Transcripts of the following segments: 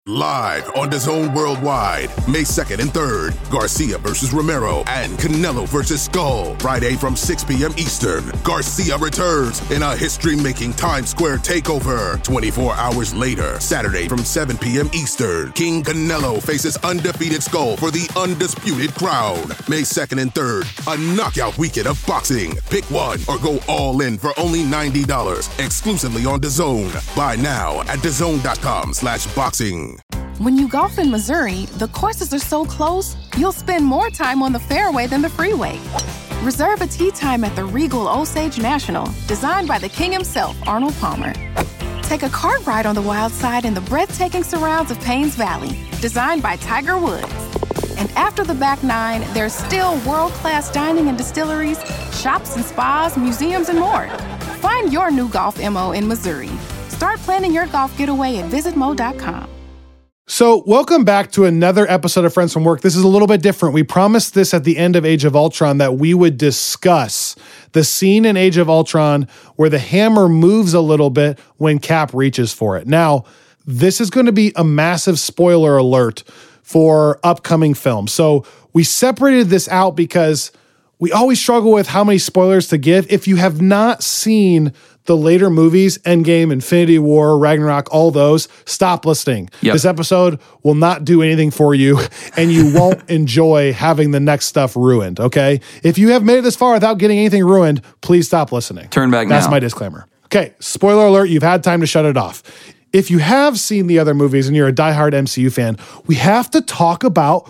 Live on DAZN Worldwide, May 2nd and 3rd, Garcia versus Romero and Canelo versus Skull. Friday from 6 p.m. Eastern, Garcia returns in a history-making Times Square takeover. 24 hours later, Saturday from 7 p.m. Eastern, King Canelo faces undefeated Skull for the undisputed crown. May 2nd and 3rd, a knockout weekend of boxing. Pick one or go all in for only $90, exclusively on DAZN. Buy now at DAZN.com/boxing. When you golf in Missouri, the courses are so close, you'll spend more time on the fairway than the freeway. Reserve a tee time at the Regal Osage National, designed by the king himself, Arnold Palmer. Take a cart ride on the wild side in the breathtaking surrounds of Paynes Valley, designed by Tiger Woods. And after the back nine, there's still world-class dining and distilleries, shops and spas, museums, and more. Find your new golf MO in Missouri. Start planning your golf getaway at visitmo.com. So welcome back to another episode of Friends from Work. This is a little bit different. We promised this at the end of Age of Ultron that we would discuss the scene in Age of Ultron where the hammer moves a little bit when Cap reaches for it. Now, this is going to be a massive spoiler alert for upcoming films. So we separated this out because we always struggle with how many spoilers to give. If you have not seen the later movies, Endgame, Infinity War, Ragnarok, all those, stop listening. Yep. This episode will not do anything for you, and you won't enjoy having the next stuff ruined, okay? If you have made it this far without getting anything ruined, please stop listening. Turn back now. That's my disclaimer. Okay, spoiler alert, you've had time to shut it off. If you have seen the other movies and you're a diehard MCU fan, we have to talk about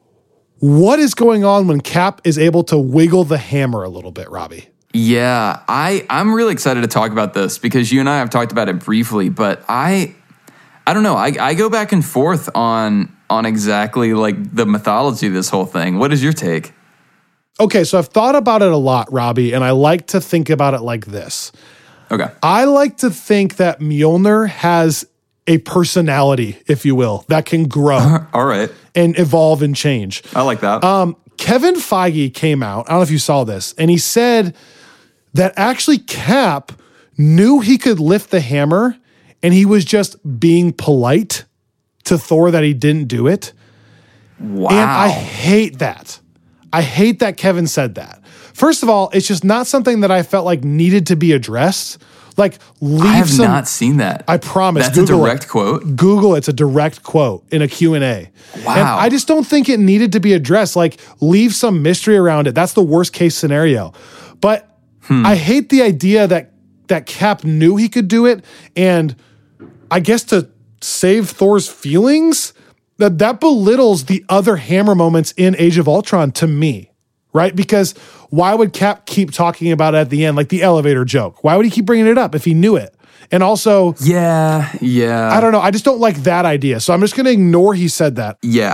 what is going on when Cap is able to wiggle the hammer a little bit, Robbie. Yeah, I'm really excited to talk about this because you and I have talked about it briefly, but I don't know. I go back and forth on exactly like the mythology of this whole thing. What is your take? Okay, so I've thought about it a lot, Robbie, and I like to think about it like this. Okay. I like to think that Mjolnir has a personality, if you will, that can grow. All right. And evolve and change. I like that. Kevin Feige came out, I don't know if you saw this, and he said that actually Cap knew he could lift the hammer and he was just being polite to Thor that he didn't do it. Wow. And I hate that. I hate that Kevin said that. First of all, it's just not something that I felt like needed to be addressed. Like, I have not seen that. I promise. That's Google a direct quote? Google it's a direct quote in a Q&A. Wow. And I just don't think it needed to be addressed. Like, leave some mystery around it. That's the worst case scenario. But I hate the idea that Cap knew he could do it, and I guess to save Thor's feelings, that belittles the other hammer moments in Age of Ultron to me, right? Because why would Cap keep talking about it at the end, like the elevator joke? Why would he keep bringing it up if he knew it? And also, yeah. I don't know. I just don't like that idea. So I'm just going to ignore he said that.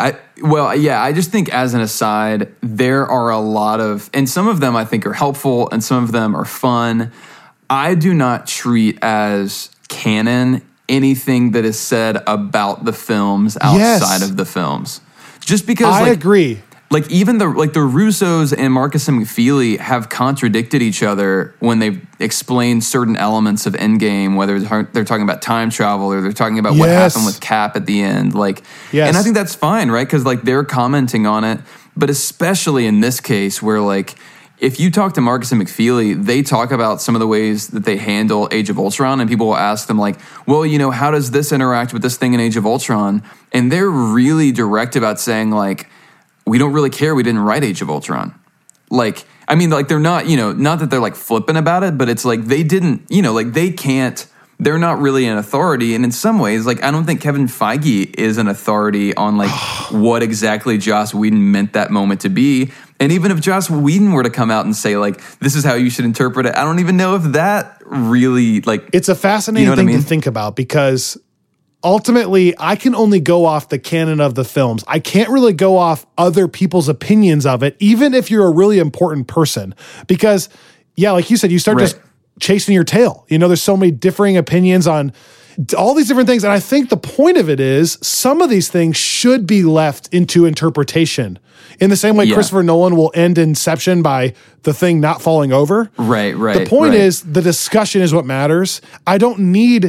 I just think as an aside, there are a lot of, and some of them I think are helpful and some of them are fun. I do not treat as canon anything that is said about the films outside of the films. Just because I agree. Like even the Russos and Marcus and McFeely have contradicted each other when they've explained certain elements of Endgame, whether they're talking about time travel or they're talking about what happened with Cap at the end. And I think that's fine, right? Because like they're commenting on it, but especially in this case where like if you talk to Marcus and McFeely, they talk about some of the ways that they handle Age of Ultron, and people will ask them like, well, you know, how does this interact with this thing in Age of Ultron? And they're really direct about saying like, we don't really care. We didn't write Age of Ultron. Like, I mean, like they're not, you know, not that they're like flippant about it, but it's like they didn't, you know, like they can't, they're not really an authority. And in some ways, like I don't think Kevin Feige is an authority on like what exactly Joss Whedon meant that moment to be. And even if Joss Whedon were to come out and say like, this is how you should interpret it, I don't even know if that really like. It's a fascinating thing to think about because ultimately, I can only go off the canon of the films. I can't really go off other people's opinions of it, even if you're a really important person. Because, yeah, like you said, you start just chasing your tail. You know, there's so many differing opinions on all these different things. And I think the point of it is some of these things should be left into interpretation. In the same way Christopher Nolan will end Inception by the thing not falling over. Right. The point is the discussion is what matters. I don't need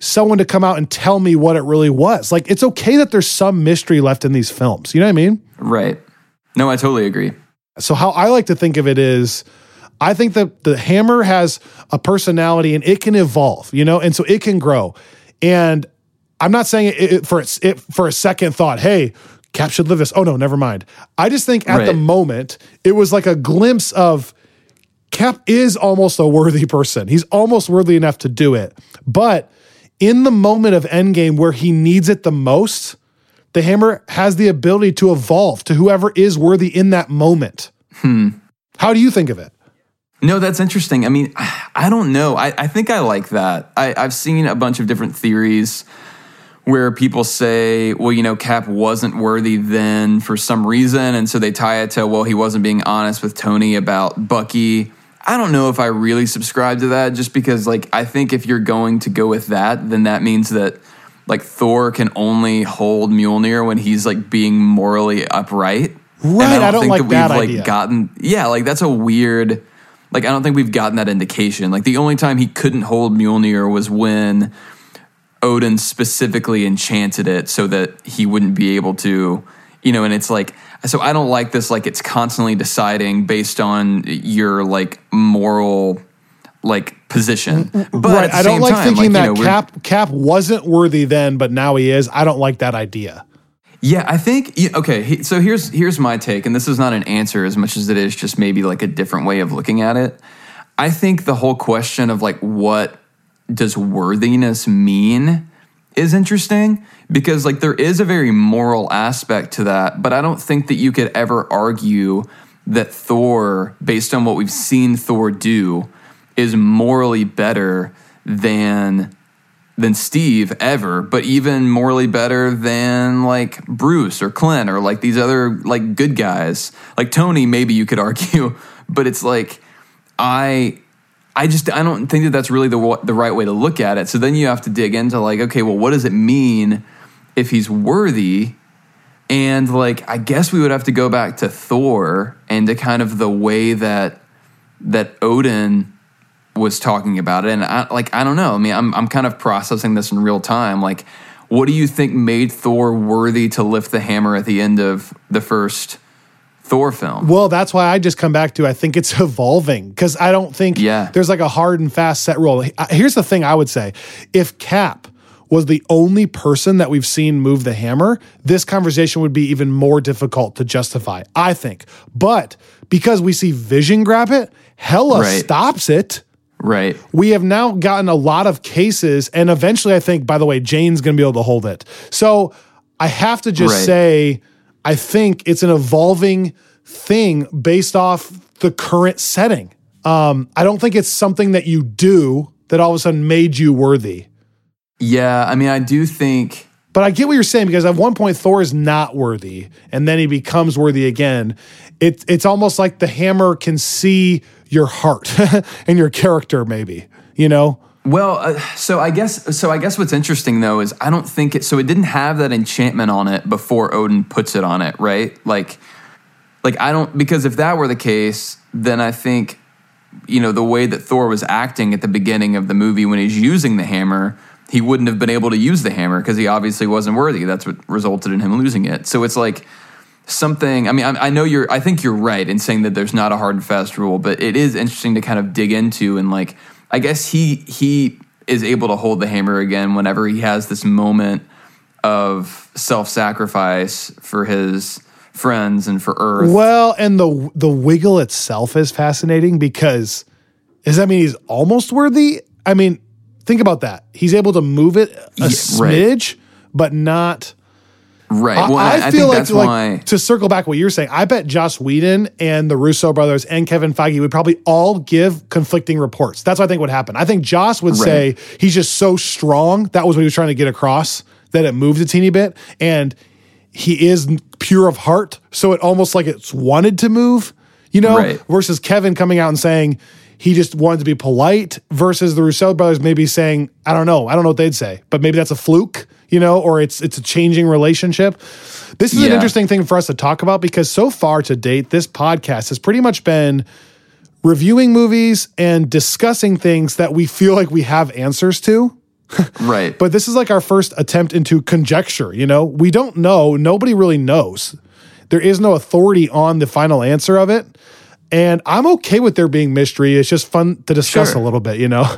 someone to come out and tell me what it really was. Like, it's okay that there's some mystery left in these films. You know what I mean? Right. No, I totally agree. So how I like to think of it is, I think that the hammer has a personality and it can evolve, you know, and so it can grow. And I'm not saying it for a second thought, hey, Cap should live this. Oh no, never mind. I just think at the moment, it was like a glimpse of Cap is almost a worthy person. He's almost worthy enough to do it. But in the moment of Endgame where he needs it the most, the hammer has the ability to evolve to whoever is worthy in that moment. How do you think of it? No, that's interesting. I mean, I don't know. I think I like that. I've seen a bunch of different theories where people say, well, you know, Cap wasn't worthy then for some reason, and so they tie it to, well, he wasn't being honest with Tony about Bucky. I don't know if I really subscribe to that, just because, like, I think if you're going to go with that, then that means that, like, Thor can only hold Mjolnir when he's, like, being morally upright. Right, I don't like that idea. Like, that's a weird, like, I don't think we've gotten that indication. Like, the only time he couldn't hold Mjolnir was when Odin specifically enchanted it so that he wouldn't be able to, you know, and it's like, so I don't like this, like, it's constantly deciding based on your, like, moral, like, position. But right, at the I don't same like time, thinking like, that Cap wasn't worthy then, but now he is. I don't like that idea. Yeah, I think, okay, so here's my take, and this is not an answer as much as it is just maybe like a different way of looking at it. I think the whole question of, like, what does worthiness mean is interesting, because, like, there is a very moral aspect to that, but I don't think that you could ever argue that Thor, based on what we've seen Thor do, is morally better than Steve ever, but even morally better than, like, Bruce or Clint or, like, these other, like, good guys. Like Tony, maybe you could argue, but it's like, I don't think that that's really the right way to look at it. So then you have to dig into, like, okay, well, what does it mean if he's worthy? And, like, I guess we would have to go back to Thor and to kind of the way that Odin was talking about it. And I don't know. I mean, I'm kind of processing this in real time. Like, what do you think made Thor worthy to lift the hammer at the end of the first Thor film? Well, that's why I just come back to, I think it's evolving, because I don't think there's like a hard and fast set rule. Here's the thing I would say. If Cap was the only person that we've seen move the hammer, this conversation would be even more difficult to justify, I think. But because we see Vision grab it, Hela stops it. Right. We have now gotten a lot of cases, and eventually I think, by the way, Jane's going to be able to hold it. So I have to just say, I think it's an evolving thing based off the current setting. I don't think it's something that you do that all of a sudden made you worthy. Yeah, I mean, I do think... But I get what you're saying, because at one point Thor is not worthy, and then he becomes worthy again. It's almost like the hammer can see your heart and your character, maybe, you know? Well, so I guess what's interesting, though, is I don't think it didn't have that enchantment on it before Odin puts it on it, right? Like I don't, because if that were the case, then I think, you know, the way that Thor was acting at the beginning of the movie when he's using the hammer, he wouldn't have been able to use the hammer because he obviously wasn't worthy. That's what resulted in him losing it. So it's like something, I mean, I think you're right in saying that there's not a hard and fast rule, but it is interesting to kind of dig into, and, like, I guess he is able to hold the hammer again whenever he has this moment of self-sacrifice for his friends and for Earth. Well, and the wiggle itself is fascinating, because does that mean he's almost worthy? I mean, think about that. He's able to move it a smidge, but not... Right. Well, I feel like, to circle back what you're saying, I bet Joss Whedon and the Russo brothers and Kevin Feige would probably all give conflicting reports. That's what I think would happen. I think Joss would say he's just so strong. That was what he was trying to get across, that it moves a teeny bit. And he is pure of heart, so it almost like it's wanted to move, you know, versus Kevin coming out and saying he just wanted to be polite, versus the Russo brothers maybe saying, I don't know what they'd say, but maybe that's a fluke, you know, or it's a changing relationship. This is an interesting thing for us to talk about, because so far to date, this podcast has pretty much been reviewing movies and discussing things that we feel like we have answers to. Right. But this is like our first attempt into conjecture, you know? We don't know. Nobody really knows. There is no authority on the final answer of it. And I'm okay with there being mystery. It's just fun to discuss a little bit, you know?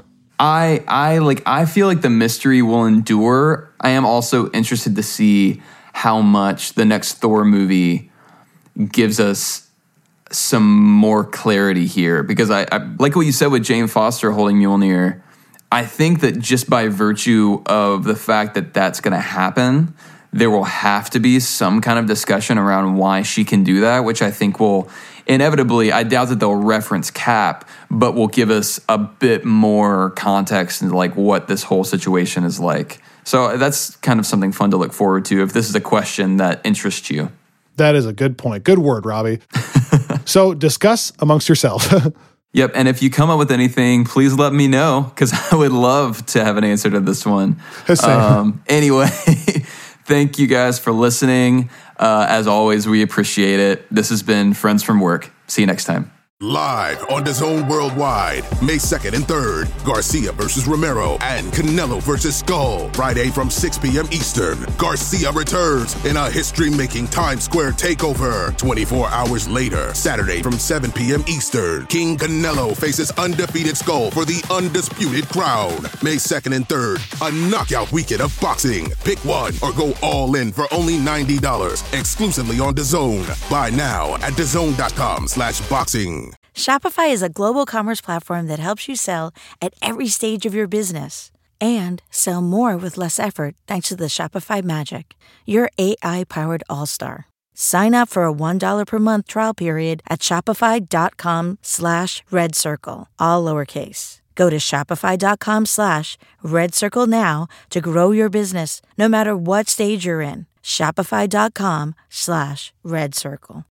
I feel like the mystery will endure. I am also interested to see how much the next Thor movie gives us some more clarity here, because I like what you said with Jane Foster holding Mjolnir. I think that just by virtue of the fact that that's going to happen, there will have to be some kind of discussion around why she can do that, which I think will inevitably, I doubt that they'll reference Cap, but will give us a bit more context into like what this whole situation is like. So that's kind of something fun to look forward to if this is a question that interests you. That is a good point. Good word, Robbie. So discuss amongst yourself. Yep, and if you come up with anything, please let me know, because I would love to have an answer to this one. Anyway, thank you guys for listening. As always, we appreciate it. This has been Friends from Work. See you next time. Live on DAZN Worldwide, May 2nd and 3rd, Garcia versus Romero and Canelo versus Skull. Friday from 6 p.m. Eastern, Garcia returns in a history-making Times Square takeover. 24 hours later, Saturday from 7 p.m. Eastern, King Canelo faces undefeated Skull for the undisputed crown. May 2nd and 3rd, a knockout weekend of boxing. Pick one or go all in for only $90, exclusively on DAZN. Buy now at DAZN.com/boxing. Shopify is a global commerce platform that helps you sell at every stage of your business and sell more with less effort thanks to the Shopify Magic, your AI-powered all-star. Sign up for a $1 per month trial period at shopify.com/redcircle, all lowercase. Go to shopify.com/redcircle now to grow your business no matter what stage you're in. Shopify.com/redcircle.